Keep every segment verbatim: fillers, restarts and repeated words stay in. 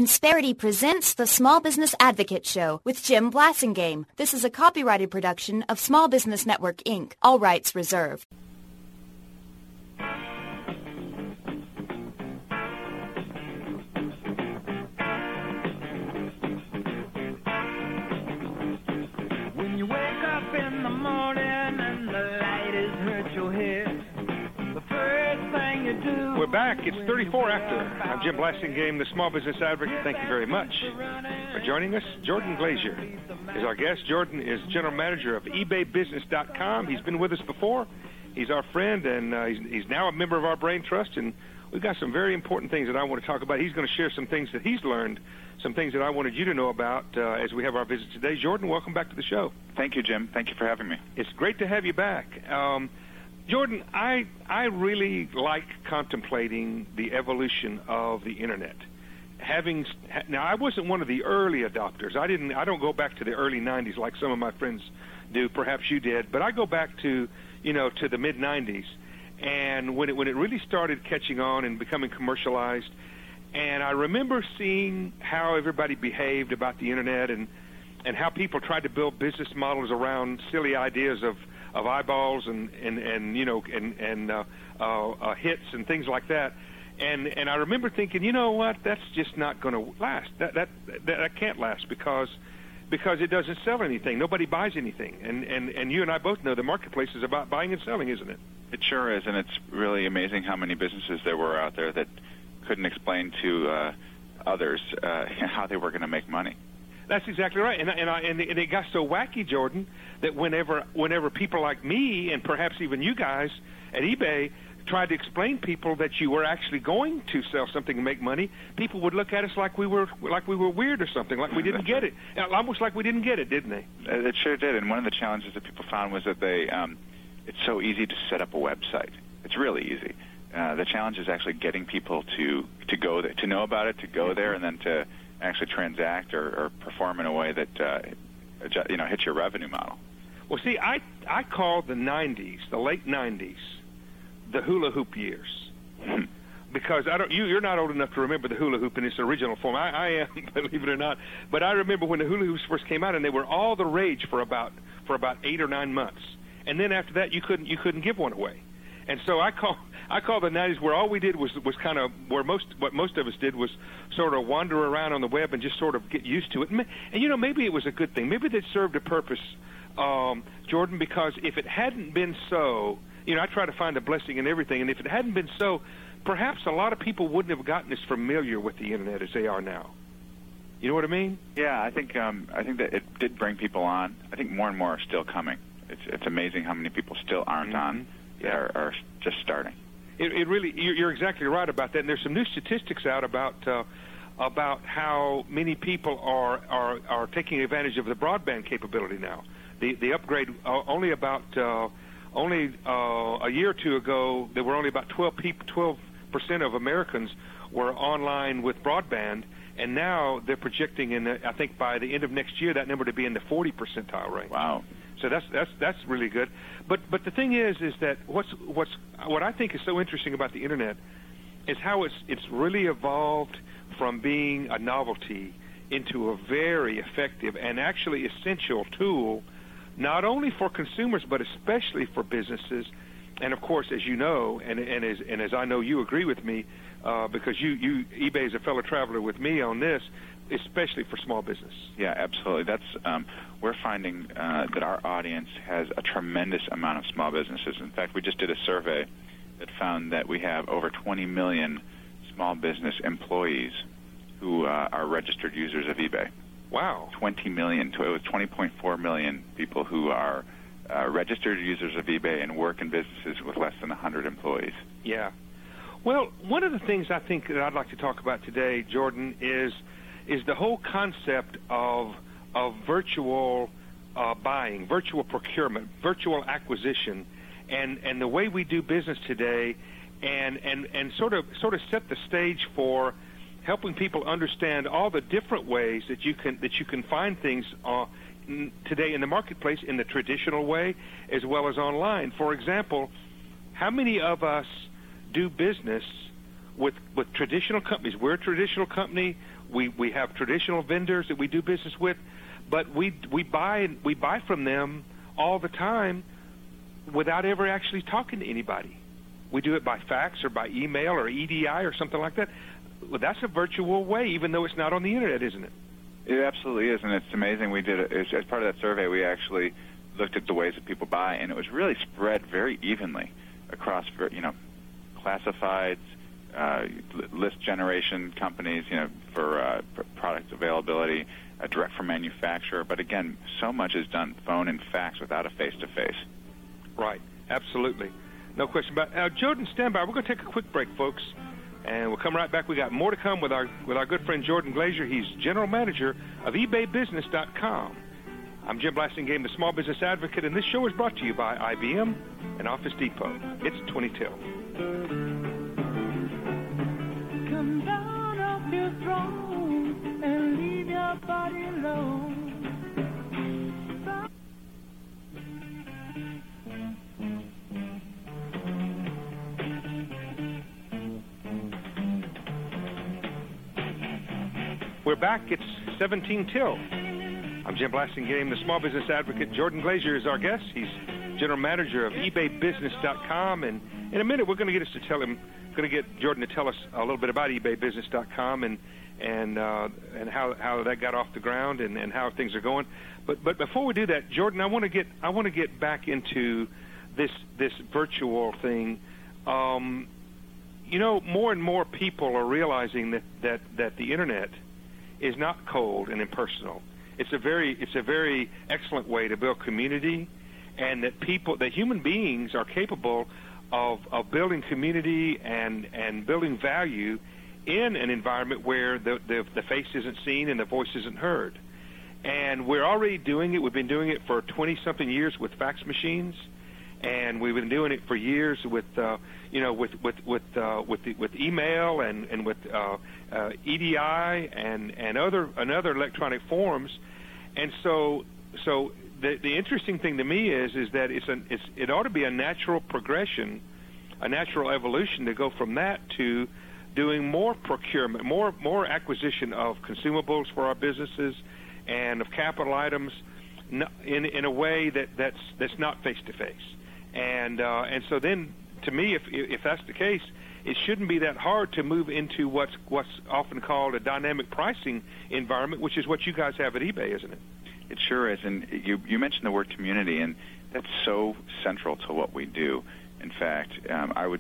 Insperity presents the Small Business Advocate Show with Jim Blasingame. This is a copyrighted production of Small Business Network, Incorporated. All rights reserved. When you wake up in the morning and the light has hurt your head, the first thing you do... We're back. It's thirty-four after. I'm Jim Blasingame, the Small Business Advocate. Thank you very much for joining us. Jordan Glazier is our guest. Jordan is General Manager of eBay Business dot com. He's been with us before. He's our friend, and uh, he's, he's now a member of our Brain Trust, and we've got some very important things that I want to talk about. He's going to share some things that he's learned, some things that I wanted you to know about uh, as we have our visit today. Jordan, welcome back to the show. Thank you, Jim. Thank you for having me. It's great to have you back. Um, Jordan, I I really like contemplating the evolution of the Internet. Having now, I wasn't one of the early adopters. I didn't. I don't go back to the early nineties like some of my friends do. Perhaps you did, but I go back to you know to the mid nineties, and when it when it really started catching on and becoming commercialized. And I remember seeing how everybody behaved about the Internet and and how people tried to build business models around silly ideas of, of eyeballs and, and, and you know and and uh, uh, uh, hits and things like that. And and I remember thinking, you know what, that's just not going to last. That, that that that can't last because because it doesn't sell anything. Nobody buys anything. And, and and you and I both know the marketplace is about buying and selling, isn't it? It sure is, and it's really amazing how many businesses there were out there that couldn't explain to uh, others uh, how they were going to make money. That's exactly right, and and, I, and it got so wacky, Jordan, that whenever whenever people like me and perhaps even you guys at eBay tried to explain people that you were actually going to sell something and make money, people would look at us like we were like we were weird or something, like we didn't get it, almost like we didn't get it, didn't they? It sure did, and one of the challenges that people found was that they um, it's so easy to set up a website. It's really easy. Uh, the challenge is actually getting people to to go there, to know about it, to go there, and then to actually transact or, or perform in a way that uh, you know hits your revenue model. Well, see, I I call the nineties, the late nineties, the hula hoop years, because I don't. You you're not old enough to remember the hula hoop in its original form. I, I am, believe it or not. But I remember when the hula hoops first came out, and they were all the rage for about for about eight or nine months, and then after that, you couldn't you couldn't give one away. And so I call I call the nineties where all we did was was kind of where most what most of us did was sort of wander around on the web and just sort of get used to it. And, and you know, maybe it was a good thing. Maybe it served a purpose, um, Jordan, because if it hadn't been so, you know, I try to find a blessing in everything. And if it hadn't been so, perhaps a lot of people wouldn't have gotten as familiar with the Internet as they are now. You know what I mean? Yeah, I think um, I think that it did bring people on. I think more and more are still coming. It's it's amazing how many people still aren't mm-hmm. on. Yeah. Are, are just starting. It, it really, you're, you're exactly right about that. And there's some new statistics out about uh, about how many people are, are are taking advantage of the broadband capability now. The the upgrade uh, only about uh, only uh, a year or two ago, there were only about twelve percent of Americans were online with broadband, and now they're projecting in the, I think by the end of next year that number to be in the forty percentile range. Wow. So that's that's that's really good, but but the thing is is that what's what's what I think is so interesting about the Internet is how it's it's really evolved from being a novelty into a very effective and actually essential tool, not only for consumers but especially for businesses, and of course, as you know, and and as and as I know you agree with me, uh, because you you eBay is a fellow traveler with me on this. Especially for small business. Yeah, absolutely. That's um, we're finding uh, that our audience has a tremendous amount of small businesses. In fact, we just did a survey that found that we have over twenty million small business employees who uh, are registered users of eBay. Wow. twenty million. It was twenty point four million people who are uh, registered users of eBay and work in businesses with less than one hundred employees. Yeah. Well, one of the things I think that I'd like to talk about today, Jordan, is is the whole concept of of virtual uh, buying, virtual procurement, virtual acquisition, and, and the way we do business today, and, and, and sort of sort of set the stage for helping people understand all the different ways that you can that you can find things uh, today in the marketplace in the traditional way as well as online. For example, how many of us do business with with traditional companies? We're a traditional company. We we have traditional vendors that we do business with, but we we buy we buy from them all the time without ever actually talking to anybody. We do it by fax or by email or E D I or something like that. Well, that's a virtual way, even though it's not on the internet, isn't it? It absolutely is, and it's amazing. We did as, as part of that survey, we actually looked at the ways that people buy, and it was really spread very evenly across, you know, classifieds, uh, list generation companies, you know, for, uh, for product availability, uh, direct from manufacturer. But again, so much is done phone and fax without a face-to-face. Right, absolutely. No question about it. Now, Jordan, stand by. We're going to take a quick break, folks, and we'll come right back. We got more to come with our with our good friend Jordan Glazier. He's general manager of ebay business dot com. I'm Jim Blasingame, the Small Business Advocate, and this show is brought to you by I B M and Office Depot. It's twenty till. Come down off your throne and leave your body alone. We're back. It's seventeen till. I'm Jim Blasingame, the Small Business Advocate. Jordan Glazier is our guest. He's general manager of ebay business dot com, and in a minute we're going to get us to tell him, going to get Jordan to tell us a little bit about ebay business dot com and and uh, and how how that got off the ground and, and how things are going. But but before we do that, Jordan, I want to get I want to get back into this this virtual thing. Um, you know, more and more people are realizing that that that the internet is not cold and impersonal. It's a very it's a very excellent way to build community, and that people that human beings are capable of of building community and and building value in an environment where the the, the face isn't seen and the voice isn't heard. And we're already doing it. We've been doing it for twenty something years with fax machines, and we've been doing it for years with uh, you know with with with uh, with, the, with email and and with uh, uh, E D I and and other and other electronic forms. And so so the the interesting thing to me is is that it's an it's it ought to be a natural progression, a natural evolution to go from that to doing more procurement, more more acquisition of consumables for our businesses and of capital items in in a way that that's that's not face to face. And uh, and so then, to me, if if that's the case, it shouldn't be that hard to move into what's what's often called a dynamic pricing environment, which is what you guys have at eBay, isn't it? It sure is. And you you mentioned the word community, and that's so central to what we do. In fact, um, I would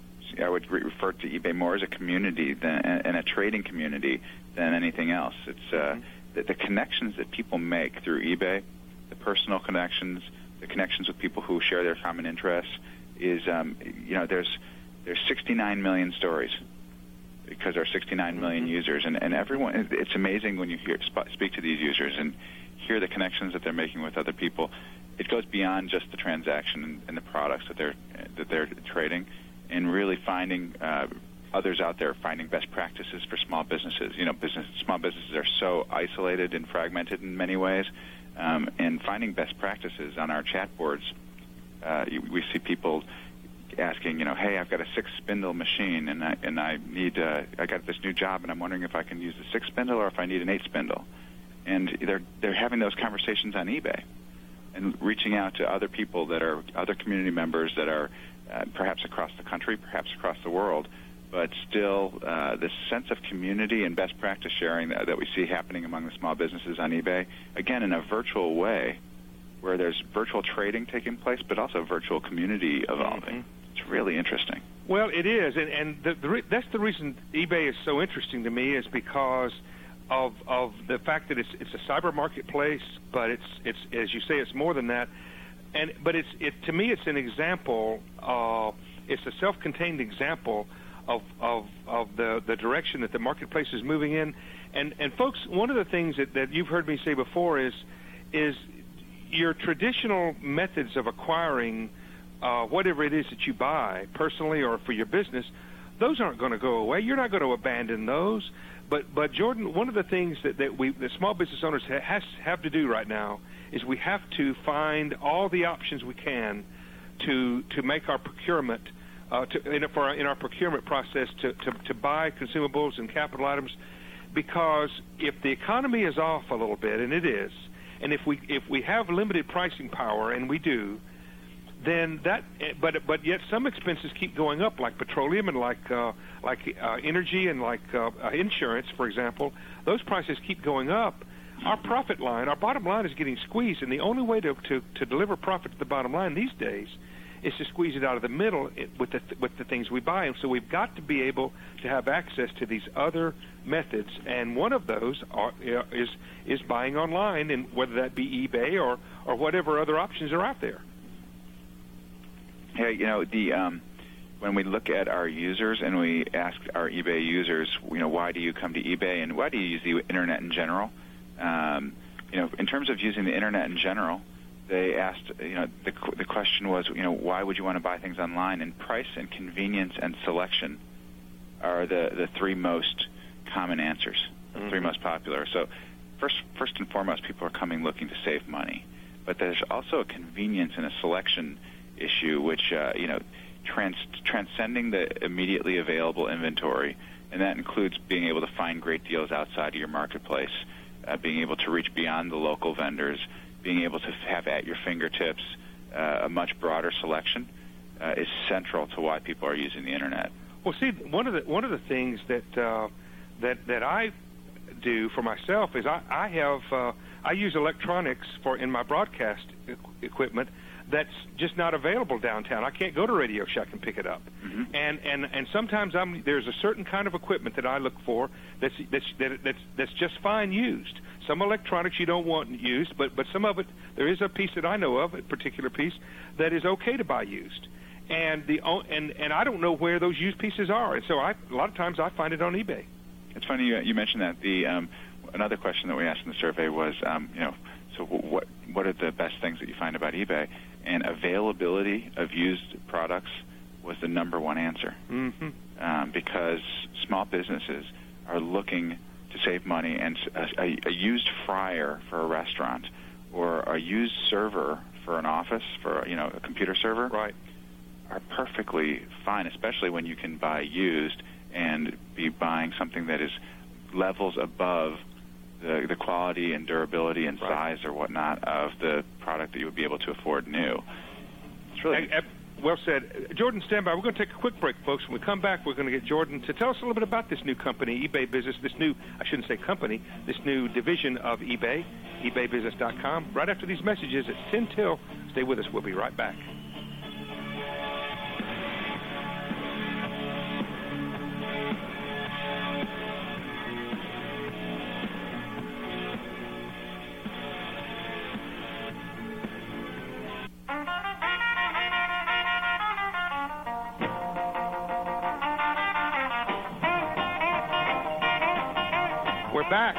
I would refer to eBay more as a community than and a trading community than anything else. It's uh, mm-hmm. the, the connections that people make through eBay, the personal connections, the connections with people who share their common interests. Is um, you know there's there's sixty-nine million stories because there are sixty-nine million mm-hmm. users, and, and everyone. It's amazing when you hear speak to these users and hear the connections that they're making with other people. It goes beyond just the transaction and, and the products that they're that they're trading, and really finding uh, others out there, finding best practices for small businesses. You know, business small businesses are so isolated and fragmented in many ways, um, and finding best practices on our chat boards. Uh, we see people asking, you know, hey, I've got a six spindle machine, and I and I need uh, I got this new job, and I'm wondering if I can use the six spindle or if I need an eight spindle. And they're they're having those conversations on eBay, and reaching out to other people that are other community members that are uh, perhaps across the country, perhaps across the world, but still uh, this sense of community and best practice sharing that, that we see happening among the small businesses on eBay, again in a virtual way, where there's virtual trading taking place, but also virtual community evolving. Mm-hmm. It's really interesting. Well, it is, and, and the, the re- that's the reason eBay is so interesting to me, is because of of the fact that it's it's a cyber marketplace, but it's it's as you say, it's more than that. And but it's it to me, it's an example. Uh, it's a self-contained example of of of the the direction that the marketplace is moving in. And and folks, one of the things that, that you've heard me say before is is your traditional methods of acquiring uh, whatever it is that you buy personally or for your business, those aren't going to go away. You're not going to abandon those. But, but Jordan, one of the things that, that we, the small business owners ha- has, have to do right now is we have to find all the options we can to to make our procurement, uh, to, in, for our, in our procurement process to, to, to buy consumables and capital items because if the economy is off a little bit, and it is, and if we if we have limited pricing power, and we do, then that, but but yet some expenses keep going up, like petroleum and like uh, like uh, energy and like uh, insurance, for example. Those prices keep going up. Our profit line, our bottom line, is getting squeezed, and the only way to to, to deliver profit to the bottom line these days is to squeeze it out of the middle with the with the things we buy. And so we've got to be able to have access to these other methods, and one of those are, is is buying online, and whether that be eBay or or whatever other options are out there. Hey, you know, the um, when we look at our users and we ask our eBay users, you know, why do you come to eBay and why do you use the internet in general? Um, you know, in terms of using the internet in general, they asked, you know, the the question was, you know, why would you want to buy things online? And price and convenience and selection are the, the three most common answers, the mm-hmm. three most popular. So first, first and foremost, people are coming looking to save money, but there's also a convenience and a selection issue, which, uh, you know, trans- transcending the immediately available inventory, and that includes being able to find great deals outside of your marketplace, uh, being able to reach beyond the local vendors, being able to have at your fingertips uh, a much broader selection uh, is central to why people are using the internet. Well, see, one of the one of the things that uh, that that I do for myself is I, I have uh, I use electronics for in my broadcast e- equipment that's just not available downtown. I can't go to Radio Shack and pick it up. Mm-hmm. And, and and sometimes I'm there's a certain kind of equipment that I look for that's that's that, that's that's just fine used. Some electronics you don't want used, but but some of it, there is a piece that I know of, a particular piece that is okay to buy used. And the and and I don't know where those used pieces are, and so I a lot of times I find it on eBay. It's funny you, you mentioned that. The um, another question that we asked in the survey was, um, you know, so what what are the best things that you find about eBay? And availability of used products was the number one answer, mm-hmm. um, because small businesses are looking to save money, and a, a, a used fryer for a restaurant or a used server for an office, for you know a computer server, right, are perfectly fine, especially when you can buy used and be buying something that is levels above the, the quality and durability and right. size or whatnot of the product that you would be able to afford new. It's really... I, I, well said. Jordan, stand by. We're going to take a quick break, folks. When we come back, we're going to get Jordan to tell us a little bit about this new company, eBay Business, this new, I shouldn't say company, this new division of eBay, ebay business dot com. Right after these messages, it's ten till. Stay with us. We'll be right back. Back.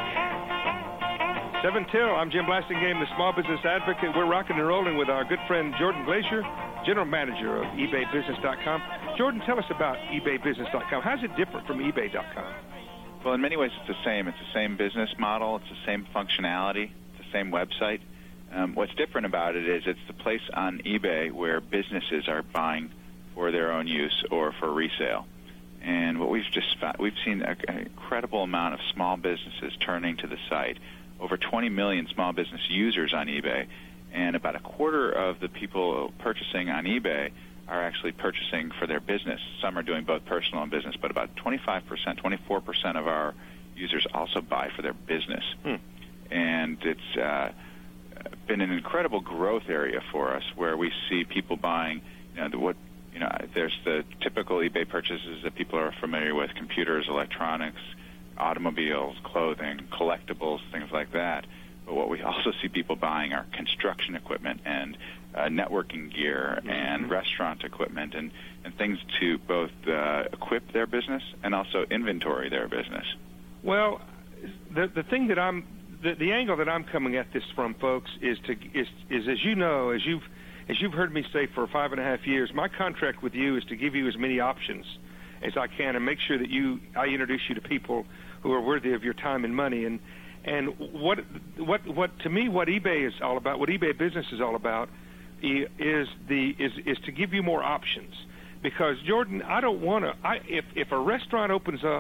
seven till. I'm Jim Blasingame, the Small Business Advocate. We're rocking and rolling with our good friend Jordan Glacier, General Manager of ebay business dot com. Jordan, tell us about ebay business dot com. How's it different from ebay dot com? Well, in many ways it's the same. It's the same business model. It's the same functionality. It's the same website. Um, what's different about it is it's the place on eBay where businesses are buying for their own use or for resale. And what we've just found, we've seen a, an incredible amount of small businesses turning to the site. Over twenty million small business users on eBay, and about a quarter of the people purchasing on eBay are actually purchasing for their business. Some are doing both personal and business, but about twenty-five percent, twenty-four percent of our users also buy for their business. Hmm. And it's uh, been an incredible growth area for us, where we see people buying, you know, the, what You know, there's the typical eBay purchases that people are familiar with: computers, electronics, automobiles, clothing, collectibles, things like that. But what we also see people buying are construction equipment and uh, networking gear mm-hmm. and restaurant equipment and, and things to both uh, equip their business and also inventory their business. Well, the the thing that I'm the, the angle that I'm coming at this from, folks, is to is is as you know, as you've As you've heard me say for five and a half years, my contract with you is to give you as many options as I can and make sure that you I introduce you to people who are worthy of your time and money. And and what what what to me what eBay is all about, what eBay Business is all about, is the is is to give you more options. Because Jordan, I don't want to. I if if a restaurant opens up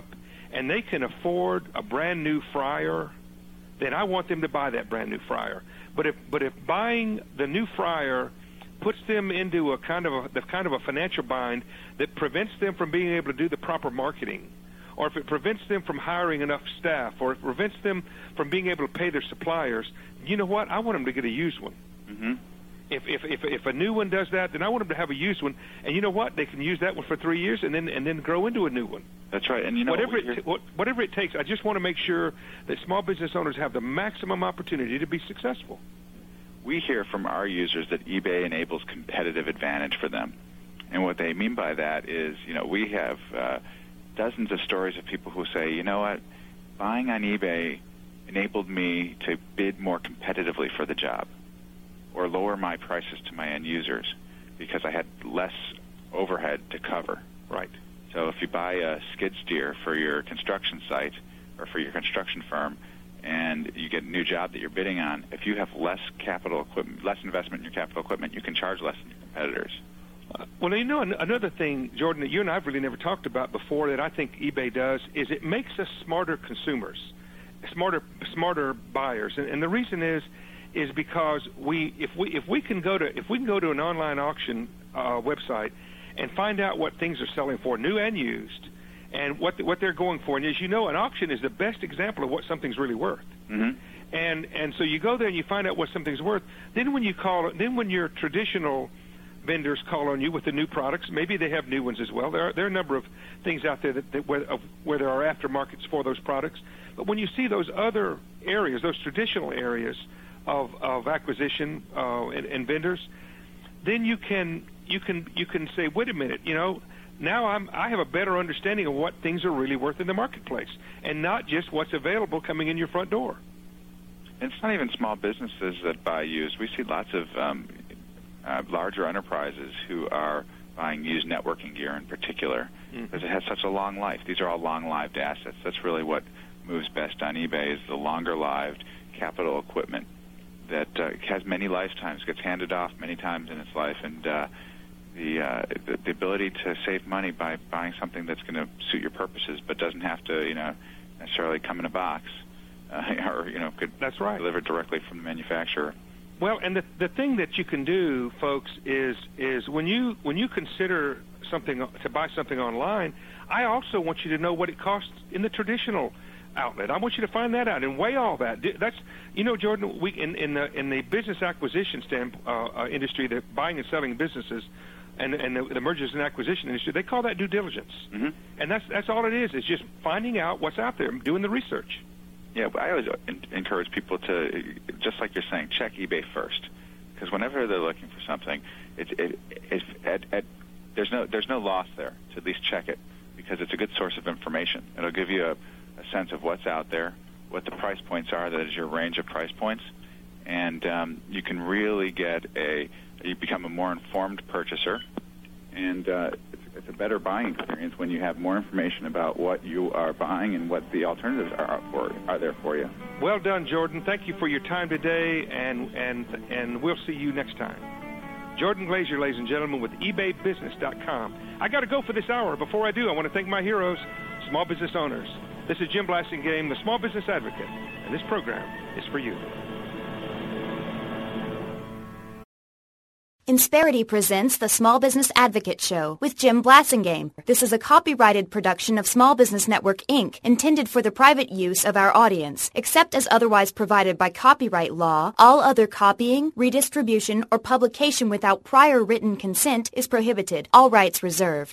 and they can afford a brand new fryer, then I want them to buy that brand new fryer. But if but if buying the new fryer puts them into a kind of a the kind of a financial bind that prevents them from being able to do the proper marketing, or if it prevents them from hiring enough staff, or if it prevents them from being able to pay their suppliers, you know what? I want them to get a used one. Mm-hmm. If, if if if a new one does that, then I want them to have a used one, and you know what? They can use that one for three years, and then and then grow into a new one. That's right. And you know whatever what it t- what, whatever it takes, I just want to make sure that small business owners have the maximum opportunity to be successful. We hear from our users that eBay enables competitive advantage for them, and what they mean by that is, you know, we have uh, dozens of stories of people who say, you know what, buying on eBay enabled me to bid more competitively for the job, or lower my prices to my end users because I had less overhead to cover. Right. So if you buy a skid steer for your construction site or for your construction firm, and you get a new job that you're bidding on, if you have less capital equipment, less investment in your capital equipment, you can charge less than your competitors. Uh, well, you know, an- another thing, Jordan, that you and I have really never talked about before that I think eBay does is it makes us smarter consumers, smarter smarter buyers, and, and the reason is is because we if we if we can go to if we can go to an online auction uh, website and find out what things are selling for, new and used, and what the, what they're going for. And as you know, an auction is the best example of what something's really worth. Mm-hmm. And and so you go there and you find out what something's worth. Then when you call, then when your traditional vendors call on you with the new products, maybe they have new ones as well. There are there are a number of things out there that, that where, of, where there are aftermarkets for those products. But when you see those other areas, those traditional areas of of acquisition uh, and, and vendors, then you can you can you can say, wait a minute, you know. Now I'm, I have a better understanding of what things are really worth in the marketplace, and not just what's available coming in your front door. And it's not even small businesses that buy used. We see lots of um, uh, larger enterprises who are buying used networking gear in particular, mm-hmm. because it has such a long life. These are all long-lived assets. That's really what moves best on eBay, is the longer-lived capital equipment that uh, has many lifetimes, gets handed off many times in its life, and uh, The, uh, the the ability to save money by buying something that's going to suit your purposes, but doesn't have to, you know, necessarily come in a box, uh, or you know, could that's right. deliver directly from the manufacturer. Well, and the the thing that you can do, folks, is is when you when you consider something to buy something online, I also want you to know what it costs in the traditional outlet. I want you to find that out and weigh all that. That's, you know, Jordan, we in in the in the business acquisition stand uh, uh, industry, the buying and selling businesses. And, and the, the mergers and acquisition industry, they call that due diligence. Mm-hmm. And that's that's all it is. It's just finding out what's out there, doing the research. Yeah, I always in- encourage people to, just like you're saying, check eBay first, because whenever they're looking for something, it, it, it, at, at, there's no there's no loss there to at least check it, because it's a good source of information. It'll give you a, a sense of what's out there, what the price points are, that is your range of price points, and um, you can really get a you become a more informed purchaser, and uh, it's, it's a better buying experience when you have more information about what you are buying and what the alternatives are for are there for you. Well done, Jordan. Thank you for your time today, and and and we'll see you next time. Jordan Glazier, ladies and gentlemen, with eBay Business dot com. I got to go for this hour. Before I do, I want to thank my heroes, small business owners. This is Jim Blasingame, the Small Business Advocate, and this program is for you. Insperity presents the Small Business Advocate Show with Jim Blasingame. This is a copyrighted production of Small Business Network, Incorporated, intended for the private use of our audience. Except as otherwise provided by copyright law, all other copying, redistribution, or publication without prior written consent is prohibited. All rights reserved.